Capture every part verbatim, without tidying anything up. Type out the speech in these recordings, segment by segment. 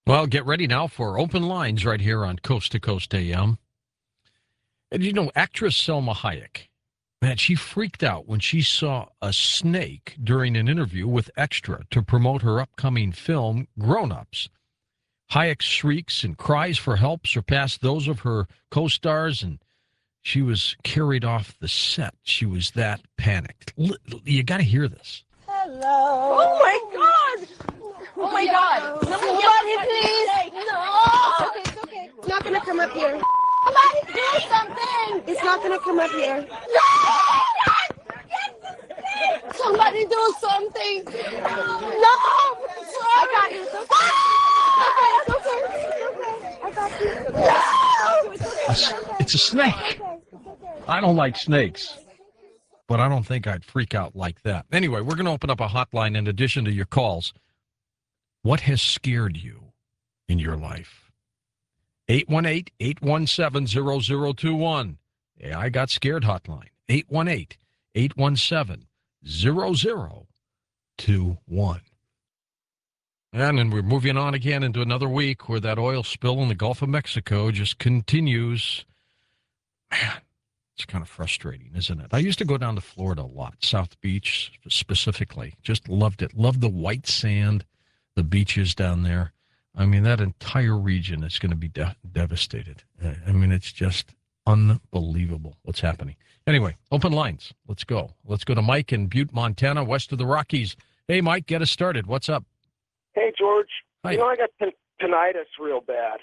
Well, get ready now for open lines right here on Coast to Coast A M. And you know, actress Selma Hayek, man, she freaked out when she saw a snake during an interview with Extra to promote her upcoming film, Grown Ups. Hayek's shrieks and cries for help surpassed those of her co-stars, and she was carried off the set. She was that panicked. You got to hear this. Hello. Oh, my God. Oh, my God. Somebody, please. No. Okay, it's okay. It's not going to come up here. Somebody do something. It's not going to come up here. No. Somebody do something. No. I got you. It's okay. It's okay. I got you. No. It's, it's a snake. I don't like snakes, but I don't think I'd freak out like that. Anyway, we're going to open up a hotline in addition to your calls. What has scared you in your life? eight one eight, eight one seven, zero zero two one. Yeah, I got scared hotline. eight one eight, eight one seven, zero zero two one. And then we're moving on again into another week where that oil spill in the Gulf of Mexico just continues. Man, it's kind of frustrating, isn't it? I used to go down to Florida a lot, South Beach specifically. Just loved it. Loved the white sand, the beaches down there. I mean, that entire region is going to be de- devastated. I mean, it's just unbelievable what's happening. Anyway, open lines. Let's go. Let's go to Mike in Butte, Montana, west of the Rockies. Hey, Mike, get us started. What's up? Hey, George. Hi. You know, I got t- tinnitus real bad.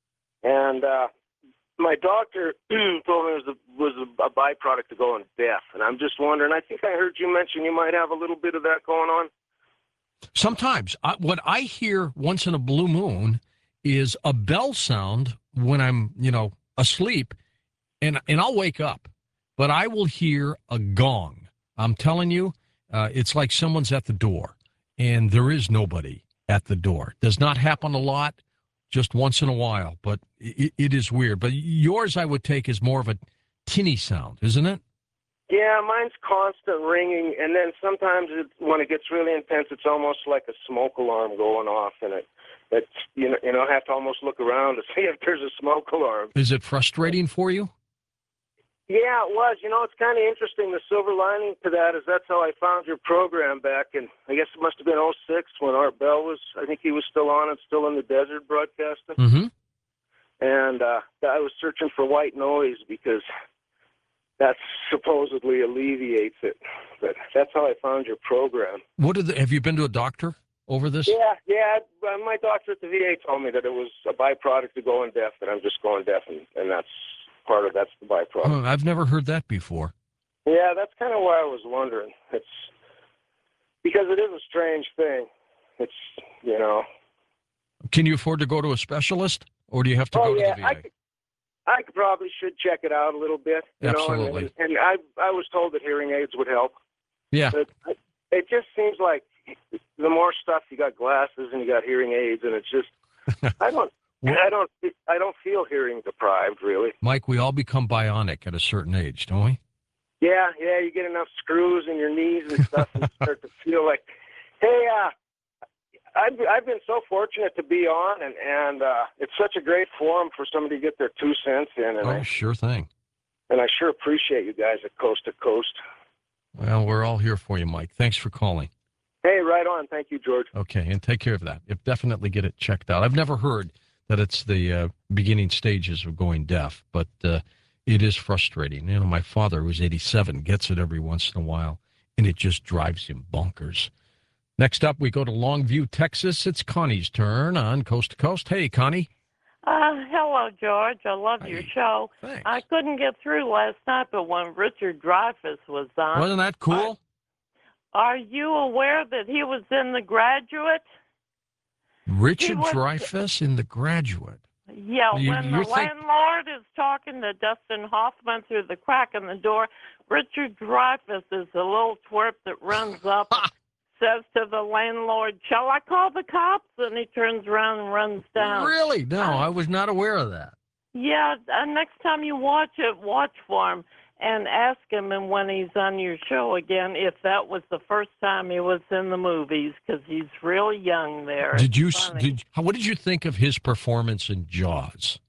And uh, my doctor told me it was a, was a byproduct of going deaf. And I'm just wondering, I think I heard you mention you might have a little bit of that going on. Sometimes I, what I hear once in a blue moon is a bell sound when I'm, you know, asleep, and and I'll wake up, but I will hear a gong. I'm telling you, uh, it's like someone's at the door, and there is nobody at the door. Does not happen a lot, just once in a while, but it, it is weird. But yours, I would take, is more of a tinny sound, isn't it? Yeah, mine's constant ringing, and then sometimes it, when it gets really intense, it's almost like a smoke alarm going off, and it, it's you know, you know, I have to almost look around to see if there's a smoke alarm. Is it frustrating for you? Yeah, it was. You know, it's kind of interesting. The silver lining to that is that's how I found your program back in, I guess it must have been oh six when Art Bell was, I think he was still on and still in the desert broadcasting. Mm-hmm. And uh, I was searching for white noise because that supposedly alleviates it. But that's how I found your program. What did the, have you been to a doctor over this? Yeah, yeah. My doctor at the V A told me that it was a byproduct of going deaf, and I'm just going deaf, and, and that's part of that's the byproduct. Oh, I've never heard that before. Yeah, that's kind of why I was wondering. It's because it is a strange thing. It's, you know. Can you afford to go to a specialist, or do you have to oh, go to yeah, the V A? I could, I could probably should check it out a little bit. You Absolutely. Know, and, and I I was told that hearing aids would help. Yeah. But it just seems like the more stuff you got glasses and you got hearing aids, and it's just I don't I don't I don't feel hearing deprived really. Mike, we all become bionic at a certain age, don't we? Yeah, yeah. You get enough screws in your knees and stuff, and you start to feel like, hey, uh, I've I've been so fortunate to be on, and and uh, it's such a great forum for somebody to get their two cents in, and Oh, I sure thing. and I sure appreciate you guys at Coast to Coast. Well, we're all here for you, Mike. Thanks for calling. Hey, right on. Thank you, George. Okay, and take care of that. If definitely get it checked out. I've never heard that it's the uh, beginning stages of going deaf, but uh, it is frustrating. You know, my father, who's eighty-seven, gets it every once in a while, and it just drives him bonkers. Next up, we go to Longview, Texas. It's Connie's turn on Coast to Coast. Hey, Connie. Uh, hello, George. I love Hi. your show. Thanks. I couldn't get through last night, but when Richard Dreyfuss was on, Wasn't that cool? are you aware that he was in The Graduate? Richard He was- Dreyfuss in The Graduate. Yeah, You- when you're the think- landlord is talking to Dustin Hoffman through the crack in the door, Richard Dreyfuss is the little twerp that runs up and says to the landlord, "Shall I call the cops?" And he turns around and runs down. Really? No, I was not aware of that. Yeah, uh, next time you watch it, watch for him. and ask him, and when he's on your show again, if that was the first time he was in the movies, because he's really young there. Did It's you? funny. Did how- what did you think of his performance in Jaws?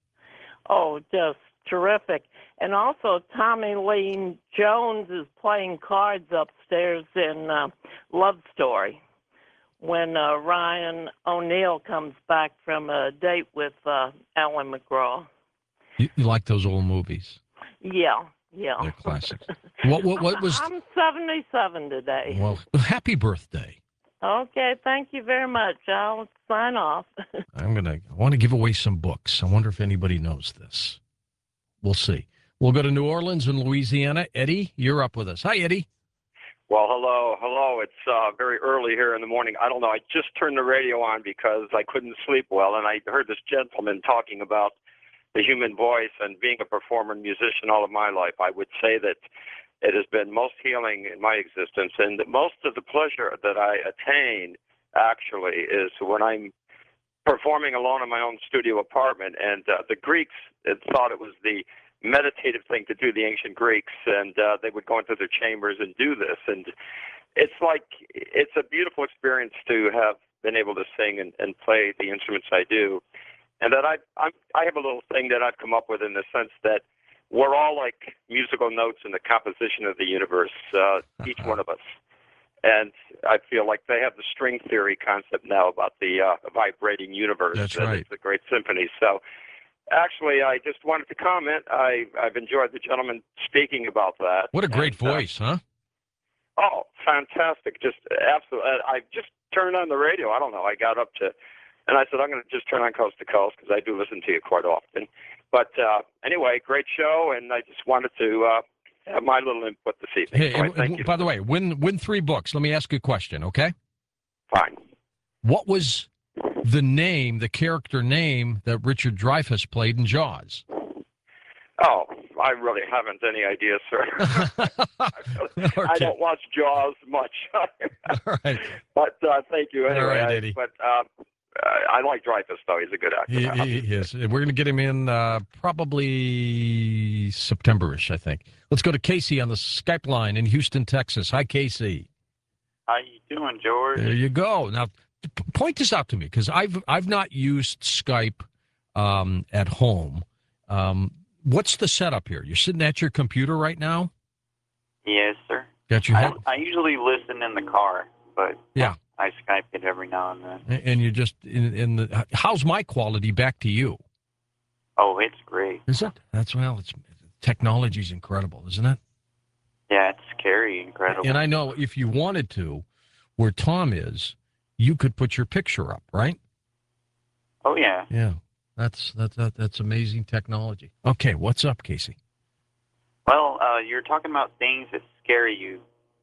Oh, just terrific. And also, Tommy Lee Jones is playing cards upstairs in uh, Love Story when uh, Ryan O'Neal comes back from a date with uh, Alan McGraw. You, you like those old movies? Yeah, yeah. They're classics. What? What? What was? I'm seventy-seven today. Well, happy birthday. Okay, thank you very much. I'll sign off. I'm gonna. I want to give away some books. I wonder if anybody knows this. We'll see. We'll go to New Orleans in Louisiana. Eddie, you're up with us. Hi, Eddie. Well, hello, hello. It's uh, very early here in the morning. I don't know. I just turned the radio on because I couldn't sleep well, and I heard this gentleman talking about the human voice and being a performer and musician all of my life. I would say that it has been most healing in my existence, and most of the pleasure that I attain actually is when I'm performing alone in my own studio apartment. And uh, the Greeks had thought it was the meditative thing to do, the ancient Greeks, and uh, they would go into their chambers and do this. And it's like, it's a beautiful experience to have been able to sing and, and play the instruments I do. And that I I'm, I have a little thing that I've come up with in the sense that we're all like musical notes in the composition of the universe, uh, each one of us. And I feel like they have the string theory concept now about the uh, vibrating universe. That's that right. It's a great symphony. So actually, I just wanted to comment. I, I've enjoyed the gentleman speaking about that. What a great And, uh, voice, huh? Oh, fantastic. Just absolutely. I just turned on the radio. I don't know. I got up to, and I said, I'm going to just turn on Coast to Coast because I do listen to you quite often. But uh, anyway, great show, and I just wanted to uh, have my little input this evening. Hey, So I and- thank and you. by the way, win win three books. Let me ask you a question, okay? Fine. What was the name, the character name that Richard Dreyfuss played in Jaws? Oh, I really haven't any idea, sir. I Okay. don't watch Jaws much. All right. But uh, thank you anyway. All right, I- Eddie. But uh, I like Dreyfus, though. He's a good actor. He, he is. We're going to get him in uh, probably September-ish, I think. Let's go to Casey on the Skype line in Houston, Texas. Hi, Casey. How you doing, George? There you go. Now, p- point this out to me because I've I've not used Skype um, at home. Um, what's the setup here? You're sitting at your computer right now. Yes, sir. Got your I, head, I usually listen in the car, but Yeah. I Skype it every now and then. and you're just in, in the. How's my quality back to you? Oh, it's great. Is it? That's well. It's technology's incredible, isn't it? Yeah, it's scary, incredible. And I know if you wanted to, where Tom is, you could put your picture up, right? Oh yeah. Yeah, that's that's that, that's amazing technology. Okay, what's up, Casey? Well, uh, you're talking about things that scare you,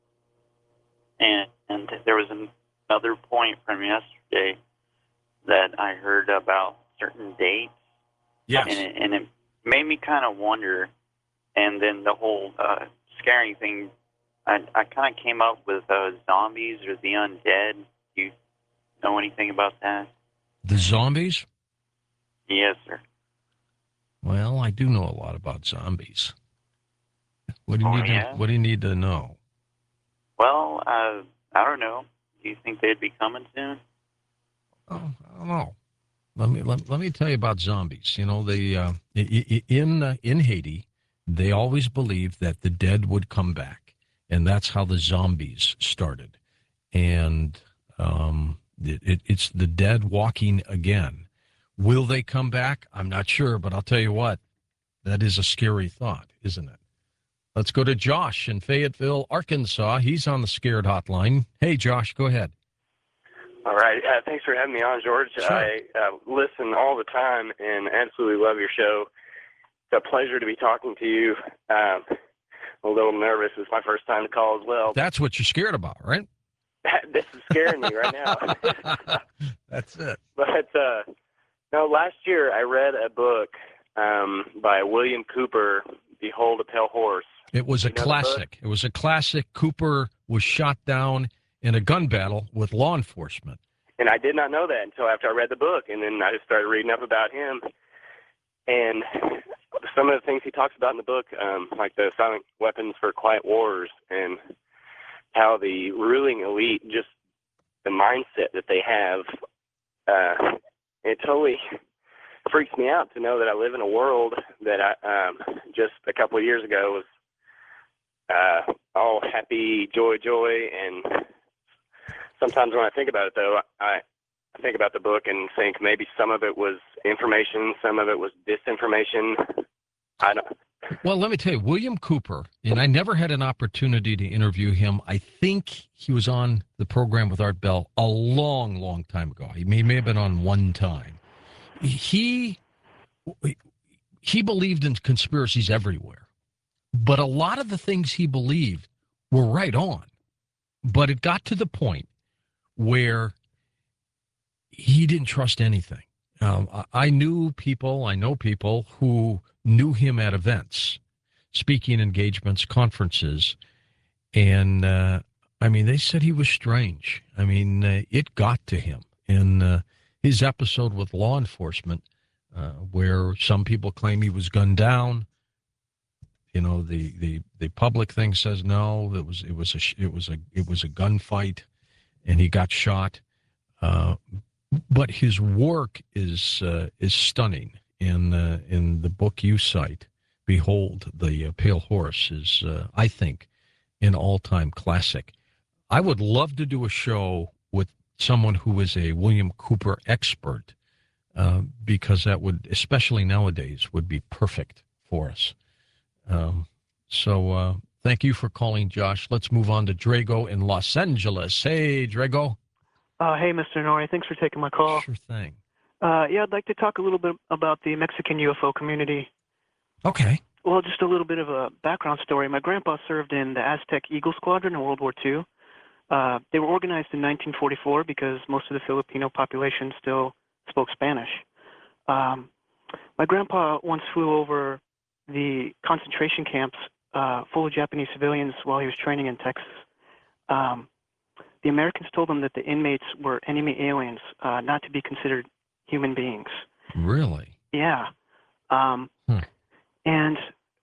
and and there was an, another point from yesterday that I heard about certain dates, and it, and it made me kind of wonder. And then the whole uh, scaring thing, I, I kind of came up with uh, zombies or the undead. Do you know anything about that? The zombies? Yes, sir. Well, I do know a lot about zombies. What do you Oh, need? yeah? To, what do you need to know? Well, uh, I don't know. Do you think they'd be coming soon? Oh, I don't know. Let me let, let me tell you about zombies. You know, the uh, i- i- in uh, in Haiti, they always believed that the dead would come back, and that's how the zombies started. And um, it, it, it's the dead walking again. Will they come back? I'm not sure, but I'll tell you what, that is a scary thought, isn't it? Let's go to Josh in Fayetteville, Arkansas. He's on the Scared Hotline. Hey, Josh, go ahead. All right. Uh, thanks for having me on, George. Sure. I uh, listen all the time and absolutely love your show. It's a pleasure to be talking to you. Um, a little nervous. It's my first time to call as well. That's what you're scared about, right? This is scaring me right now. That's it. But uh, no, last year I read a book um, by William Cooper, Behold a Pale Horse. It was a You know the classic. It was a classic. Cooper was shot down in a gun battle with law enforcement. And I did not know that until after I read the book. And then I just started reading up about him. And some of the things he talks about in the book, um, like the silent weapons for quiet wars, and how the ruling elite, just the mindset that they have, uh, it totally freaks me out to know that I live in a world that I um, just a couple of years ago was uh, all happy, joy, joy, and sometimes when I think about it, though, I, I think about the book and think maybe some of it was information, some of it was disinformation. I don't. Well, let me tell you, William Cooper, and I never had an opportunity to interview him. I think he was on the program with Art Bell a long, long time ago. He may, may have been on one time. He he believed in conspiracies everywhere, but a lot of the things he believed were right on. But it got to the point where he didn't trust anything. Um, I knew people, I know people who knew him at events, speaking engagements, conferences, and uh, I mean, they said he was strange. I mean, uh, it got to him. And uh, his episode with law enforcement, uh, where some people claim he was gunned down, you know, the, the, the public thing says no, it was it was a it was a it was a gunfight, and he got shot. Uh, but his work is uh, is stunning. In uh, in the book you cite, Behold the uh, Pale Horse is, uh, I think, an all-time classic. I would love to do a show with someone who is a William Cooper expert, uh, because that would, especially nowadays, would be perfect for us. Um, so uh, thank you for calling, Josh. Let's move on to Drago in Los Angeles. Hey, Drago. Uh, hey, Mister Nori. Thanks for taking my call. Sure thing. Uh, yeah, I'd like to talk a little bit about the Mexican U F O community. Okay. Well, just a little bit of a background story. My grandpa served in the Aztec Eagle Squadron in World War Two. Uh, they were organized in nineteen forty-four because most of the Filipino population still spoke Spanish. Um, my grandpa once flew over the concentration camps uh, full of Japanese civilians while he was training in Texas. Um, the Americans told him that the inmates were enemy aliens, uh, not to be considered human beings. Really? Yeah. Um, hmm. And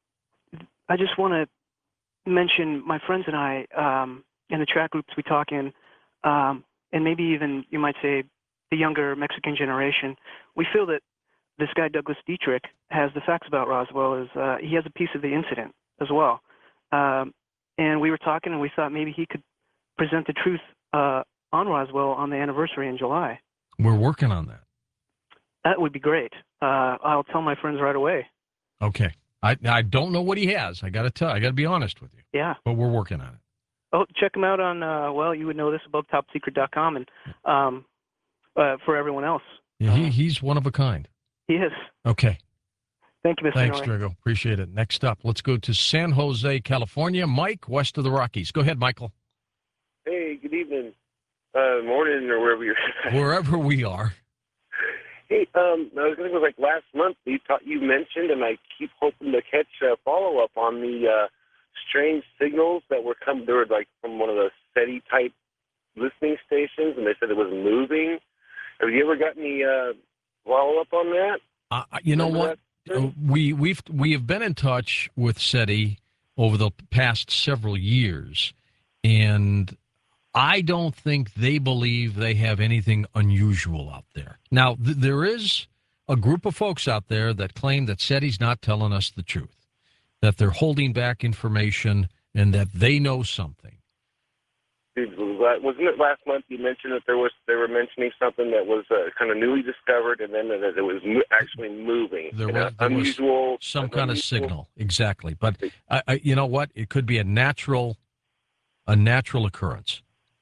I just want to mention my friends and I, um, in the chat groups we talk in, um, and maybe even you might say the younger Mexican generation, we feel that this guy Douglas Dietrich has the facts about Roswell. Is uh, he has a piece of the incident as well. Um, and we were talking and we thought maybe he could present the truth uh, on Roswell on the anniversary in July. We're working on that. That would be great. Uh, I'll tell my friends right away. Okay. I I don't know what he has. I got to tell. I got to be honest with you. Yeah. But we're working on it. Oh, check him out on. Uh, well, you would know this above top secret dot com, and um, uh, for everyone else. Yeah, he he's one of a kind. He is. Okay. Thank you, Mister Thanks, Nori. Drago. Appreciate it. Next up, let's go to San Jose, California. Mike, west of the Rockies. Go ahead, Michael. Hey, good evening, uh, morning, or wherever you're. Wherever we are. Hey, um, I was going to go like last month. You taught, you mentioned, and I keep hoping to catch a follow up on the uh, strange signals that were coming. They were like from one of the SETI type listening stations, and they said it was moving. Have you ever got any uh, follow up on that? Uh, you know Remember what? Uh, we we've we have been in touch with SETI over the past several years, and I don't think they believe they have anything unusual out there. Now, th- there is a group of folks out there that claim that SETI's not telling us the truth, that they're holding back information, and that they know something. Dude, wasn't it last month you mentioned that there was they were mentioning something that was uh, kind of newly discovered, and then that it was mo- actually moving? There And, was, uh, there was unusual, some kind of unusual. signal, exactly. But I, I, you know what? It could be a natural, a natural occurrence.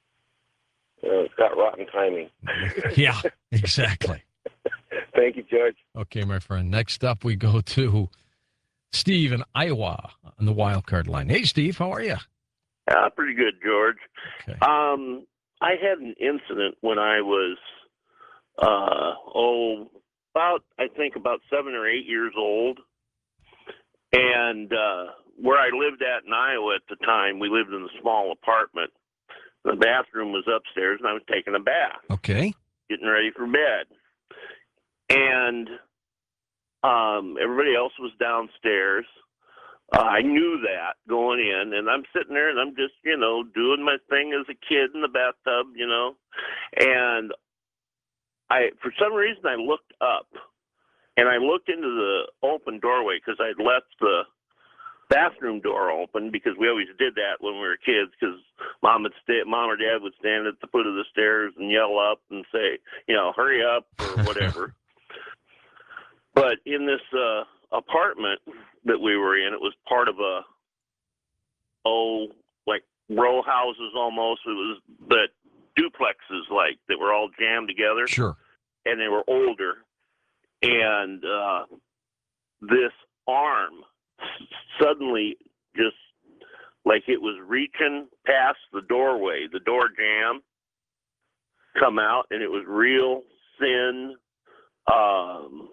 Uh, it's got rotten timing. Yeah, exactly. Thank you, Judge. Okay, my friend. Next up, we go to Steve in Iowa on the wild card line. Hey, Steve, how are you? Uh, pretty good, George. Okay. Um, I had an incident when I was, uh, oh, about, I think about seven or eight years old. And uh, where I lived at in Iowa at the time, we lived in a small apartment. The bathroom was upstairs, and I was taking a bath, Okay. getting ready for bed. And Um, everybody else was downstairs. Uh, I knew that going in, and I'm sitting there, and I'm just, you know, doing my thing as a kid in the bathtub, you know. And I, for some reason, I looked up, and I looked into the open doorway because I'd left the bathroom door open because we always did that when we were kids because mom would stay, mom or dad would stand at the foot of the stairs and yell up and say, you know, hurry up or whatever. But in this uh, apartment that we were in, it was part of a, oh, like row houses almost. It was but duplexes like that were all jammed together. Sure. And they were older. And uh, this arm suddenly just like it was reaching past the doorway, the door jamb, come out, and it was real thin, um,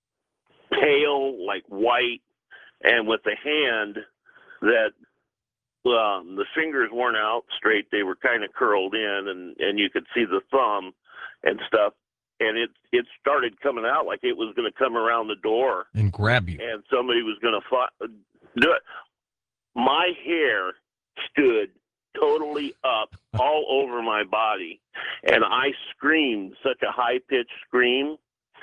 pale, like white, and with a hand that um, the fingers weren't out straight. They were kind of curled in, and, and you could see the thumb and stuff. And it it started coming out like it was going to come around the door and grab you, and somebody was going to fi- do it. My hair stood totally up all over my body, and I screamed such a high pitched scream.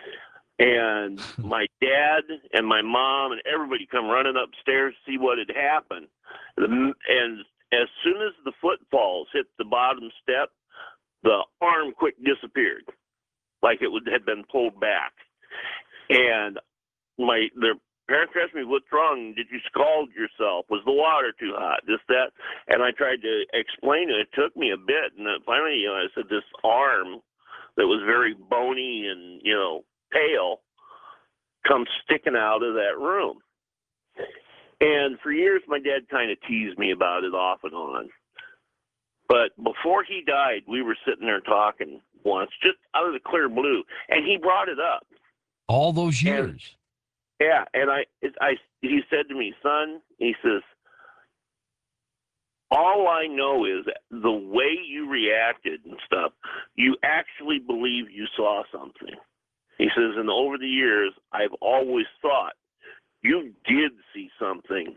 And my dad and my mom and everybody come running upstairs to see what had happened. And as soon as the footfalls hit the bottom step, the arm quick disappeared, like it would had been pulled back. And my their parents asked me, "What's wrong? Did you scald yourself? Was the water too hot? This, that?" And I tried to explain it. It took me a bit, and then finally, you know, I said, "This arm that was very bony and, you know, pale comes sticking out of that room." And for years, my dad kind of teased me about it off and on. But before he died, we were sitting there talking once, just out of the clear blue, and he brought it up. All those years. And, yeah, and I, I, he said to me, "Son," he says, "all I know is the way you reacted and stuff, you actually believe you saw something." He says, "and over the years, I've always thought you did see something,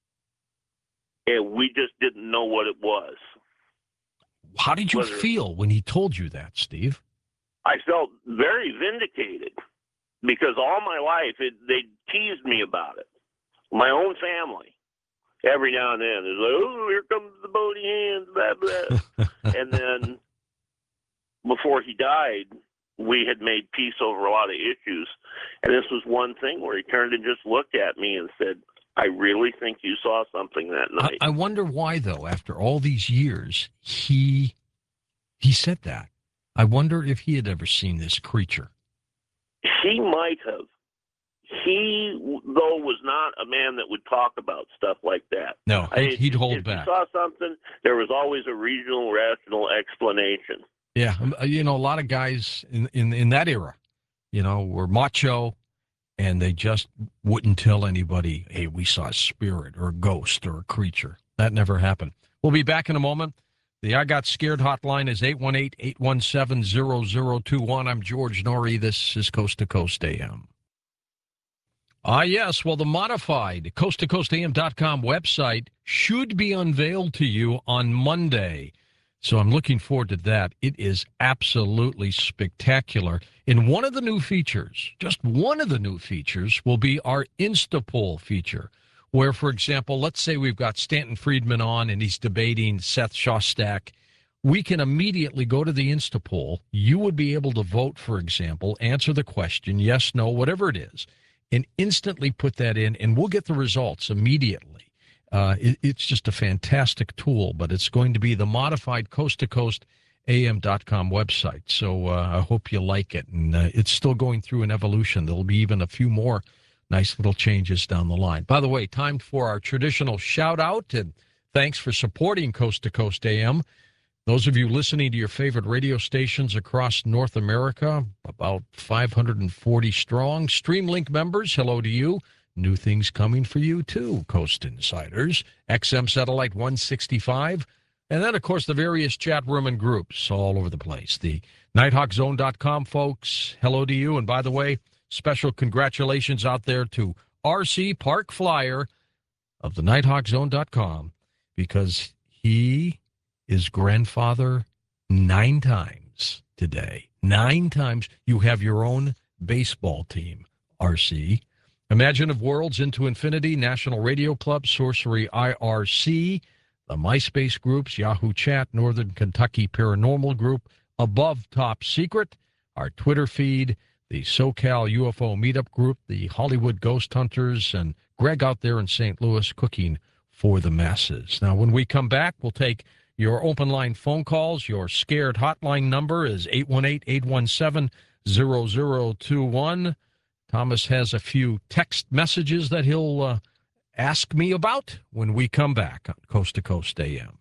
and we just didn't know what it was." How did you Whether, feel when he told you that, Steve? I felt very vindicated because all my life it, they teased me about it. My own family, every now and then, is like, "Oh, here comes the bony hands, blah, blah." And then before he died, we had made peace over a lot of issues. And this was one thing where he turned and just looked at me and said, "I really think you saw something that night." I, I wonder why, though, after all these years, he he said that. I wonder if he had ever seen this creature. He might have. He, though, was not a man that would talk about stuff like that. No, I mean, he'd hold if back. If you saw something, there was always a regional, rational explanation. Yeah, you know, a lot of guys in, in, in that era, you know, were macho, and they just wouldn't tell anybody, "Hey, we saw a spirit or a ghost or a creature." That never happened. We'll be back in a moment. The I Got Scared hotline is eight one eight, eight one seven, zero zero two one. I'm George Norrie. This is Coast to Coast A M. Ah, yes. Well, the modified coast to coast A M dot com website should be unveiled to you on Monday. So I'm looking forward to that. It is absolutely spectacular. And one of the new features, just one of the new features, will be our Instapoll feature, where, for example, let's say we've got Stanton Friedman on and he's debating Seth Shostak. We can immediately go to the Instapoll. You would be able to vote, for example, answer the question, yes, no, whatever it is, and instantly put that in, and we'll get the results immediately. Uh, it, it's just a fantastic tool, but it's going to be the modified coast to coast A M dot com website. So uh, I hope you like it. And uh, it's still going through an evolution. There'll be even a few more nice little changes down the line. By the way, time for our traditional shout out, and thanks for supporting Coast to Coast A M. Those of you listening to your favorite radio stations across North America, about five hundred forty strong. Streamlink members, hello to you. New things coming for you, too, Coast Insiders. X M Satellite one sixty-five. And then, of course, the various chat room and groups all over the place. The nighthawk zone dot com folks, hello to you. And by the way, special congratulations out there to R C Park Flyer of the nighthawk zone dot com because he is grandfather nine times today. Nine times. You have your own baseball team, R C. Imagine of Worlds Into Infinity, National Radio Club, Sorcery I R C, the MySpace groups, Yahoo Chat, Northern Kentucky Paranormal Group, Above Top Secret, our Twitter feed, the SoCal U F O Meetup Group, the Hollywood Ghost Hunters, and Greg out there in Saint Louis cooking for the masses. Now, when we come back, we'll take your open line phone calls. Your scared hotline number is eight one eight, eight one seven, zero zero two one. Thomas has a few text messages that he'll uh, ask me about when we come back on Coast to Coast A M.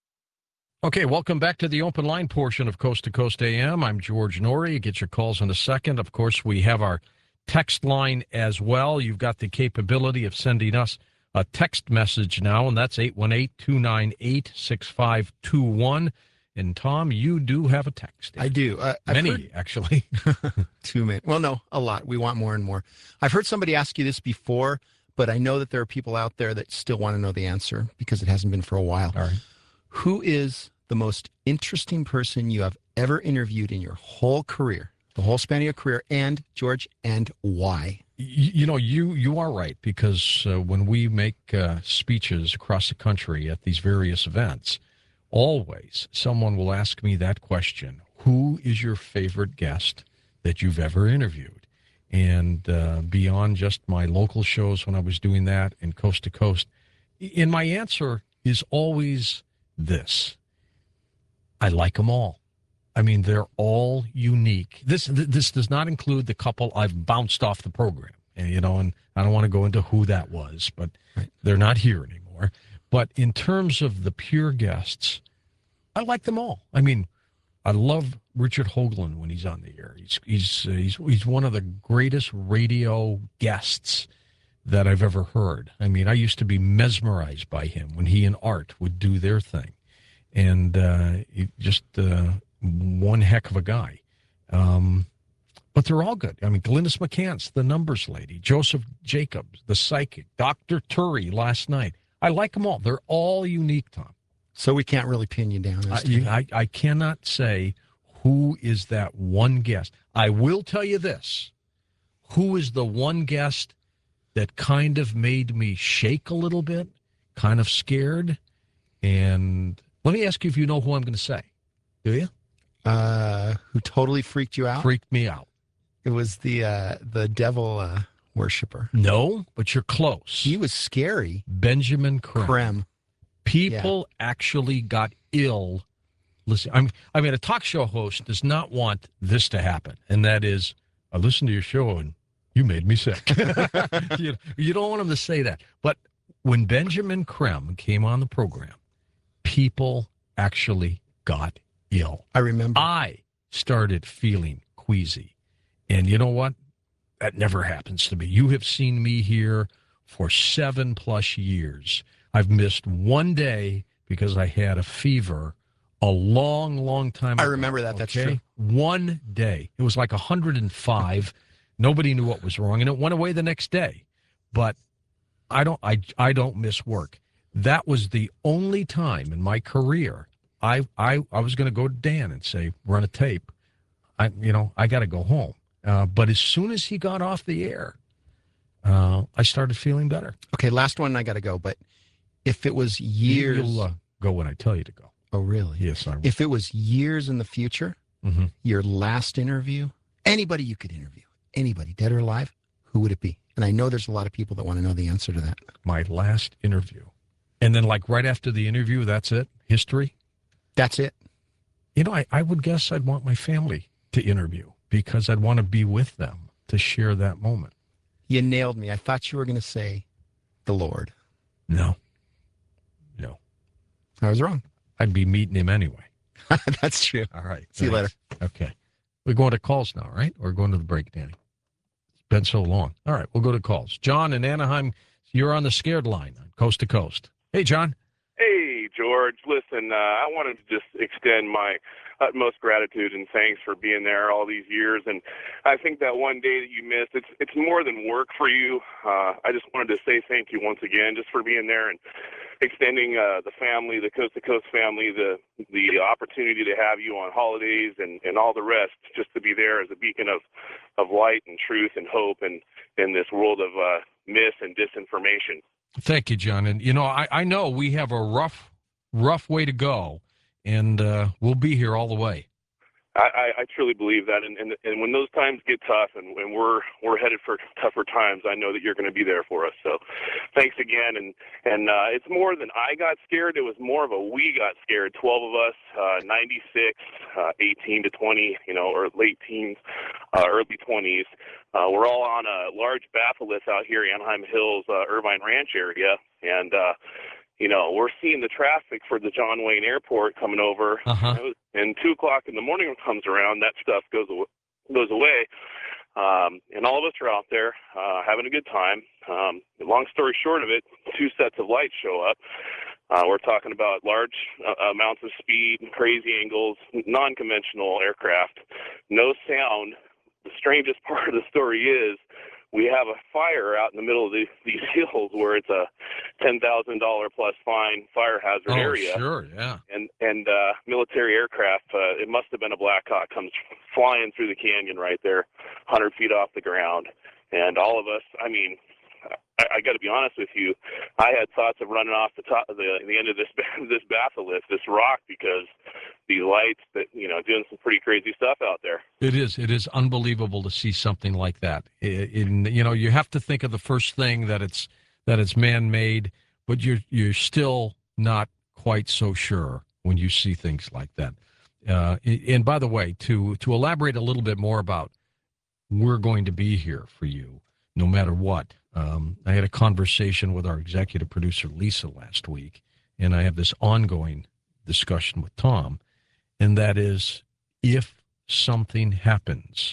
Okay, welcome back to the open line portion of Coast to Coast A M. I'm George Norrie. Get your calls in a second. Of course, we have our text line as well. You've got the capability of sending us a text message now, and that's eight one eight, two nine eight, six five two one. And, Tom, you do have a text. I do. Uh, Many, heard... actually. Too many. Well, no, a lot. We want more and more. I've heard somebody ask you this before, but I know that there are people out there that still want to know the answer because it hasn't been for a while. All right. Who is the most interesting person you have ever interviewed in your whole career, the whole span of your career, and, George, and why? You, you know, you, you are right, because uh, when we make uh, speeches across the country at these various events, always someone will ask me that question: who is your favorite guest that you've ever interviewed? And uh, beyond just my local shows when I was doing that and Coast to Coast, and my answer is always this: I like them all. I mean, they're all unique. This this does not include the couple I've bounced off the program, and, you know, and I don't want to go into who that was, but right. They're not here anymore. But in terms of the pure guests, I like them all. I mean, I love Richard Hoagland when he's on the air. He's he's uh, he's he's one of the greatest radio guests that I've ever heard. I mean, I used to be mesmerized by him when he and Art would do their thing, and uh, he just uh, one heck of a guy. Um, but they're all good. I mean, Glynis McCants, the numbers lady, Joseph Jacobs, the psychic, Doctor Turi last night. I like them all. They're all unique, Tom. So we can't really pin you down. As to... I, I, I cannot say who is that one guest. I will tell you this. Who is the one guest that kind of made me shake a little bit, kind of scared? And let me ask you if you know who I'm going to say. Do you? Uh, who totally freaked you out? Freaked me out. It was the uh, the devil uh, worshiper. No, but you're close. He was scary. Benjamin Creme. Creme. People yeah. actually got ill. Listen, I'm, I mean, a talk show host does not want this to happen, and that is, I listened to your show and you made me sick. you, you don't want him to say that. But when Benjamin Creme came on the program, people actually got ill. I remember. I started feeling queasy. And you know what? That never happens to me. You have seen me here for seven plus years. I've missed one day because I had a fever a long, long time ago. I remember that. That's okay? true. One day. It was like one hundred five. Nobody knew what was wrong, and it went away the next day. But I don't I I don't miss work. That was the only time in my career I I, I was going to go to Dan and say, run a tape. I you know, I got to go home. Uh, but as soon as he got off the air, uh, I started feeling better. Okay, last one, I got to go. But if it was years... You'll uh, go when I tell you to go. Oh, really? Yes, I will. If it was years in the future, mm-hmm. your last interview, anybody you could interview, anybody, dead or alive, who would it be? And I know there's a lot of people that want to know the answer to that. My last interview. And then like right after the interview, that's it? History? That's it. You know, I, I would guess I'd want my family to interview because I'd want to be with them to share that moment. You nailed me. I thought you were going to say the Lord. No. No. I was wrong. I'd be meeting him anyway. That's true. All right. See you later. Okay. We're going to calls now, right? Or going to the break, Danny? It's been so long. All right, we'll go to calls. John in Anaheim, you're on the scared line on Coast to Coast. Hey, John. Hey, George. Listen, uh, I wanted to just extend my utmost gratitude and thanks for being there all these years. And I think that one day that you missed, it's it's more than work for you. Uh, I just wanted to say thank you once again, just for being there and extending uh, the family, the Coast to Coast family, the the opportunity to have you on holidays and, and all the rest, just to be there as a beacon of, of light and truth and hope and in this world of uh, myth and disinformation. Thank you, John. And, you know, I, I know we have a rough, rough way to go, and uh, we'll be here all the way. I, I, I truly believe that, and, and and when those times get tough, and when we're we're headed for tougher times, I know that you're going to be there for us. So, thanks again, and and uh, it's more than I got scared. It was more of a we got scared. Twelve of us, uh, ninety-six, uh, eighteen to twenty, you know, or late teens, uh, early twenties. Uh, we're all on a large batholith out here, Anaheim Hills, uh, Irvine Ranch area, and. Uh, You know, we're seeing the traffic for the John Wayne Airport coming over, uh-huh. and two o'clock in the morning comes around, that stuff goes away, goes away, um, and all of us are out there uh, having a good time. Um, long story short of it, two sets of lights show up. Uh, we're talking about large uh, amounts of speed, crazy angles, non-conventional aircraft, no sound. The strangest part of the story is we have a fire out in the middle of the, these hills where it's a ten thousand dollars plus fine fire hazard oh, area. Sure, yeah. And and uh, military aircraft, uh, it must have been a Black Hawk, comes flying through the canyon right there, one hundred feet off the ground. And all of us, I mean, I, I got to be honest with you, I had thoughts of running off the top of the, the end of this this batholith, this rock, because these lights that, you know, doing some pretty crazy stuff out there. It is. It is unbelievable to see something like that. In, you know, you have to think of the first thing that it's that it's man-made, but you're you're still not quite so sure when you see things like that. Uh, and by the way, to to elaborate a little bit more about, we're going to be here for you no matter what. Um, I had a conversation with our executive producer Lisa last week, and I have this ongoing discussion with Tom. And that is, if something happens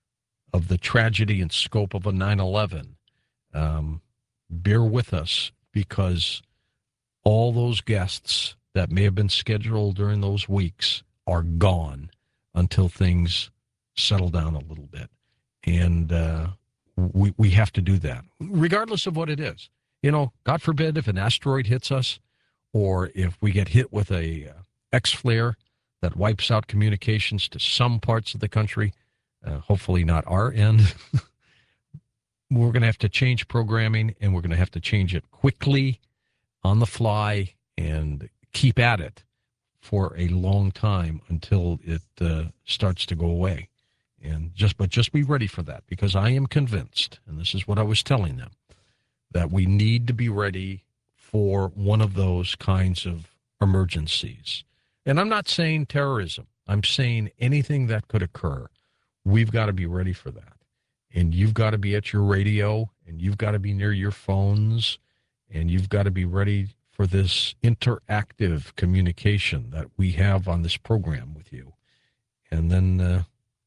of the tragedy and scope of a nine eleven, um, bear with us, because all those guests that may have been scheduled during those weeks are gone until things settle down a little bit. And uh, we, we have to do that, regardless of what it is. You know, God forbid if an asteroid hits us, or if we get hit with a uh, X-flare that wipes out communications to some parts of the country, uh, hopefully not our end. We're going to have to change programming, and we're going to have to change it quickly, on the fly, and keep at it for a long time until it uh, starts to go away. And just, but just be ready for that, because I am convinced, and this is what I was telling them, that we need to be ready for one of those kinds of emergencies. And I'm not saying terrorism. I'm saying anything that could occur. We've got to be ready for that. And you've got to be at your radio, and you've got to be near your phones, and you've got to be ready for this interactive communication that we have on this program with you. And then uh,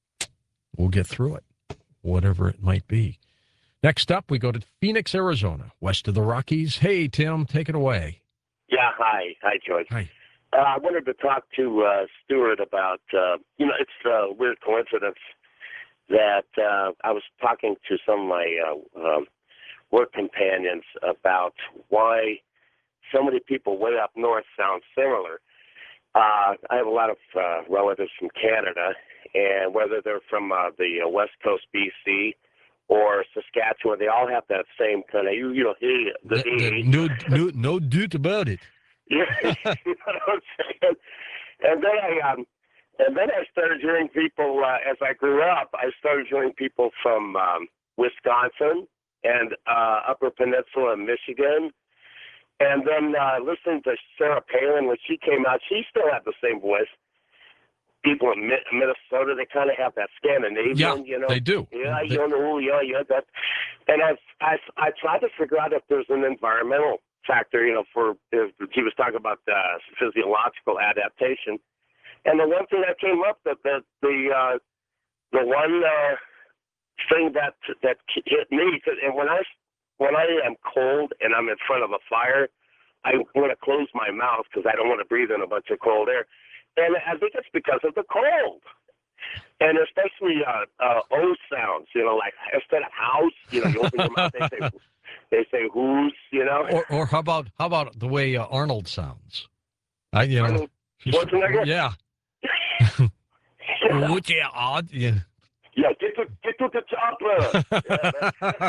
we'll get through it, whatever it might be. Next up, we go to Phoenix, Arizona, west of the Rockies. Hey, Tim, take it away. Yeah, hi. Hi, George. Hi. Uh, I wanted to talk to uh, Stuart about, uh, you know, it's a weird coincidence that uh, I was talking to some of my uh, um, work companions about why so many people way up north sound similar. Uh, I have a lot of uh, relatives from Canada, and whether they're from uh, the uh, West Coast, B C, or Saskatchewan, they all have that same kind of, you, you know, hey, the, the, the, no, no, no doubt about it. Yeah, you know what I'm saying? And then I, um, and then I started hearing people, uh, as I grew up, I started hearing people from um, Wisconsin and uh, Upper Peninsula in Michigan. And then uh, listening to Sarah Palin, when she came out, she still had the same voice. People in Minnesota, they kind of have that Scandinavian, yeah, you know. They do. Yeah, they, you know, yeah, yeah. That. And I, I, I tried to figure out if there's an environmental factor, you know, for if he was talking about uh, physiological adaptation. And the one thing that came up, that the the uh, the one uh, thing that that hit me, and when I when I am cold and I'm in front of a fire, I want to close my mouth because I don't want to breathe in a bunch of cold air. and I think it's because of the cold. And especially uh, uh, O sounds, you know, like instead of house, you know, you open your mouth, they say, they say who's, you know. Or, or how about how about the way uh, Arnold sounds? I, you know, Arnold Schwarzenegger? yeah. Oh, yeah, odd, yeah. Yeah, get to get to the chopper.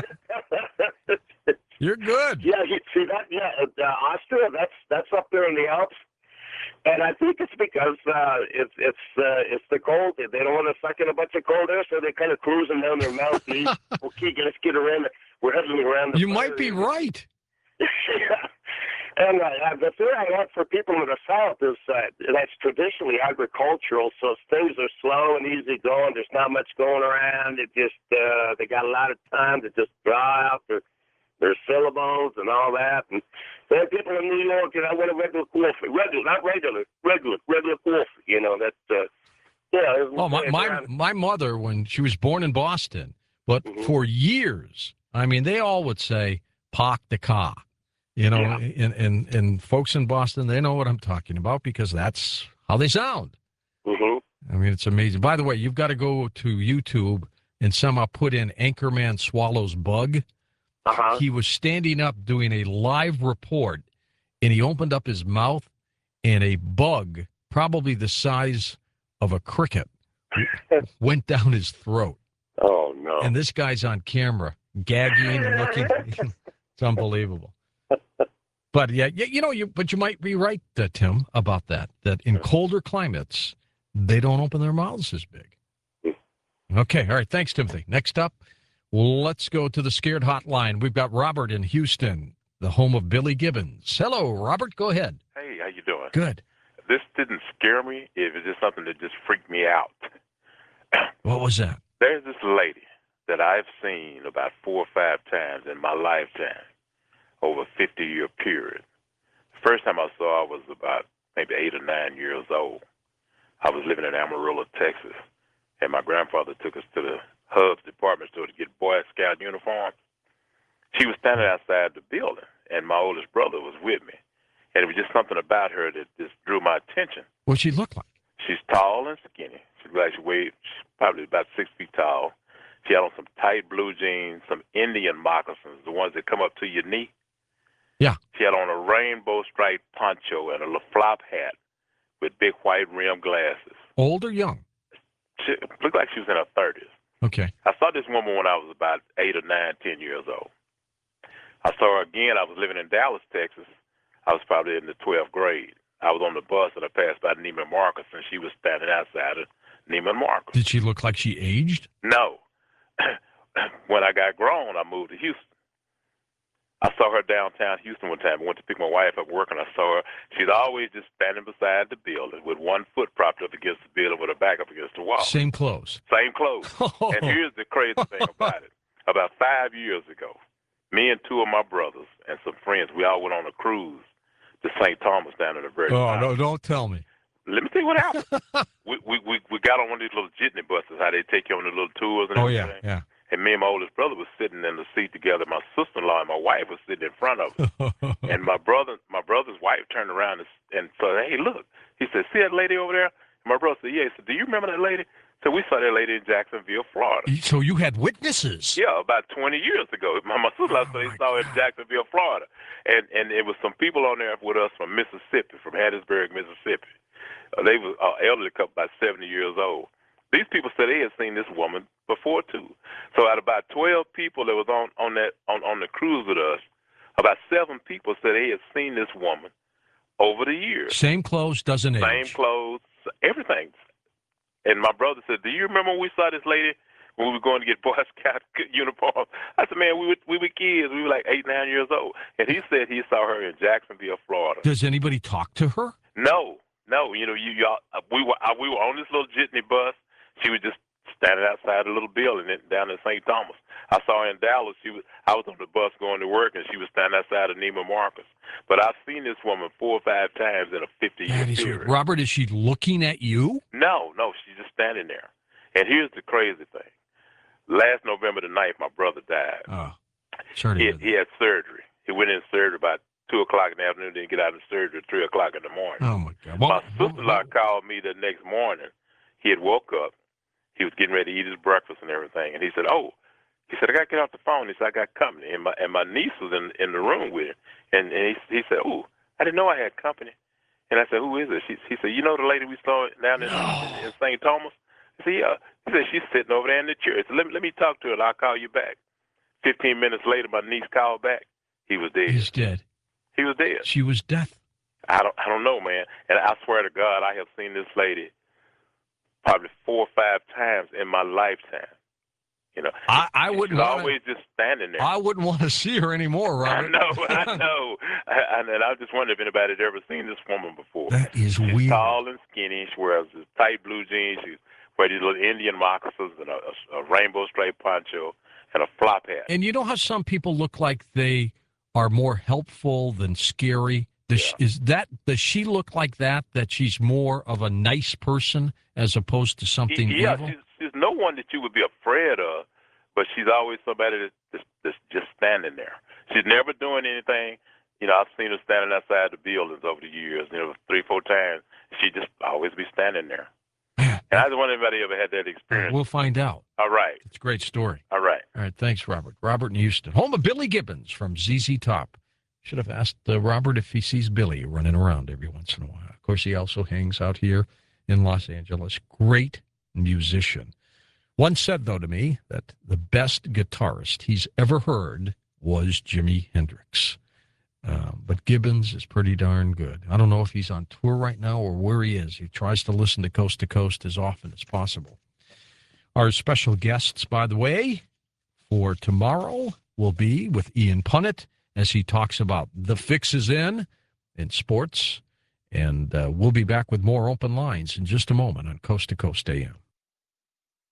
You're good. Yeah, you see that? Yeah, uh, Austria. That's that's up there in the Alps. And I think it's because uh, it's it's uh, it's the cold. They don't want to suck in a bunch of cold air, so they're kind of cruising down their mouth. And okay, let's get around. We're heading around. The You might be right. yeah. And uh, the theory I have for people in the South is that that's traditionally agricultural, so things are slow and easy going. There's not much going around. It just uh, they got a lot of time to just dry out their their syllables and all that. And then people in New York, you know, want a regular coffee, regular, not regular, regular, regular coffee. You know that. Uh, yeah. Oh, my my, my mother, when she was born in Boston, but Mm-hmm. for years, I mean, they all would say "park the car." You know, Yeah. and, and and folks in Boston, they know what I'm talking about because that's how they sound. Mm-hmm. I mean, it's amazing. By the way, you've got to go to YouTube and somehow put in Anchorman swallows bug. Uh-huh. He was standing up doing a live report, and he opened up his mouth, and a bug, probably the size of a cricket, went down his throat. Oh no! And this guy's on camera, gagging and looking. It's unbelievable. But yeah, yeah, you know, you but you might be right, uh, Tim, about that. That in colder climates, they don't open their mouths as big. Okay, all right. Thanks, Timothy. Next up, let's go to the Scared Hotline. We've got Robert in Houston, the home of Billy Gibbons. Hello, Robert. Go ahead. Hey, how you doing? Good. This didn't scare me. It was just something that just freaked me out. What was that? There's this lady that I've seen about four or five times in my lifetime over a fifty-year period. The first time I saw her was about maybe eight or nine years old. I was living in Amarillo, Texas, and my grandfather took us to the Hubs department store to get Boy Scout uniforms. She was standing outside the building, and my oldest brother was with me. And it was just something about her that just drew my attention. What'd she look like? She's tall and skinny. She like she weighed she's probably about six feet tall. She had on some tight blue jeans, some Indian moccasins, the ones that come up to your knee. Yeah. She had on a rainbow striped poncho and a little flop hat with big white rim glasses. Old or young? She looked like she was in her thirties. Okay. I saw this woman when I was about eight or nine, ten years old. I saw her again. I was living in Dallas, Texas. I was probably in the twelfth grade. I was on the bus and I passed by Neiman Marcus, and she was standing outside of Neiman Marcus. Did she look like she aged? No. When I got grown, I moved to Houston. I saw her downtown Houston one time. I went to pick my wife up work, and I saw her. She's always just standing beside the building with one foot propped up against the building with her back up against the wall. Same clothes. Same clothes. And here's the crazy thing about it. About five years ago, me and two of my brothers and some friends, we all went on a cruise to Saint Thomas down in the Virgin Oh, Islands. no, don't tell me. Let me tell you what happened. we, we we we got on one of these little jitney buses, how they take you on the little tours and Oh, everything. yeah, yeah. And me and my oldest brother was sitting in the seat together. My sister-in-law and my wife was sitting in front of us. And my brother, my brother's wife turned around and, and said, "Hey, look." He said, "See that lady over there?" And my brother said, "Yeah." He said, "Do you remember that lady?" So we saw that lady in Jacksonville, Florida. So you had witnesses? Yeah, about twenty years ago. My, my sister-in-law said they saw her in Jacksonville, Florida. And and it was some people on there with us from Mississippi, from Hattiesburg, Mississippi. Uh, they were uh, elderly couple, about seventy years old. These people said they had seen this woman before too. So out of about twelve people that was on on that on, on the cruise with us, about seven people said they had seen this woman over the years. Same clothes, doesn't age. Same clothes, everything. And my brother said, "Do you remember when we saw this lady when we were going to get Boy Scout uniforms?" I said, "Man, we were we were kids. We were like eight, nine years old." And he said he saw her in Jacksonville, Florida. Does anybody talk to her? No, no. You know, you y'all, we were uh, we were on this little jitney bus. She was just standing outside a little building down in Saint Thomas. I saw her in Dallas. She was. I was on the bus going to work, and she was standing outside of Neiman Marcus. But I've seen this woman four or five times in a fifty-year That is period. weird. Robert, is she looking at you? No, no, she's just standing there. And here's the crazy thing. Last November the ninth, my brother died. Oh, sorry to He, hear that. he had surgery. He went in surgery about two o'clock in the afternoon, then get out of surgery at three o'clock in the morning. Oh, my God. My sister-in-law called me the next morning. He had woke up. He was getting ready to eat his breakfast and everything. And he said, oh, he said, I got to get off the phone. He said, I got company. And my and my niece was in in the room with him. And, and he, he said, oh, I didn't know I had company. And I said, who is it? She, he said, you know the lady we saw down in, in, in Saint Thomas? I said, yeah. He said, she's sitting over there in the chair. He said, let me, let me talk to her and I'll call you back. Fifteen minutes later, my niece called back. He was dead. He's dead. He was dead. She was dead. I don't I don't know, man. And I swear to God, I have seen this lady probably four or five times in my lifetime. You know, I, I wouldn't she's wanna, always just standing there. I wouldn't want to see her anymore, Robert. I know, I know. I, and I just wonder if anybody had ever seen this woman before. That is She's weird. tall and skinny. She wears this tight blue jeans. She wears these little Indian moccasins and a, a, a rainbow striped poncho and a flop hat. And you know how some people look like they are more helpful than scary? Does, yeah. is that, does she look like that, that she's more of a nice person as opposed to something yeah, evil? She's, she's no one that you would be afraid of, but she's always somebody that's, that's, that's just standing there. She's never doing anything. You know, I've seen her standing outside the buildings over the years, you know, three, four times. She just always be standing there. And I just wonder if anybody ever had that experience. We'll find out. All right. It's a great story. All right. All right. Thanks, Robert. Robert in Houston. Home of Billy Gibbons from Z Z Top. Should have asked uh, Robert if he sees Billy running around every once in a while. Of course, he also hangs out here in Los Angeles. Great musician. Once said, though, to me that the best guitarist he's ever heard was Jimi Hendrix. Uh, but Gibbons is pretty darn good. I don't know if he's on tour right now or where he is. He tries to listen to Coast to Coast as often as possible. Our special guests, by the way, for tomorrow will be with Ian Punnett as he talks about the fixes in in sports. And uh, we'll be back with more open lines in just a moment on Coast to Coast A M.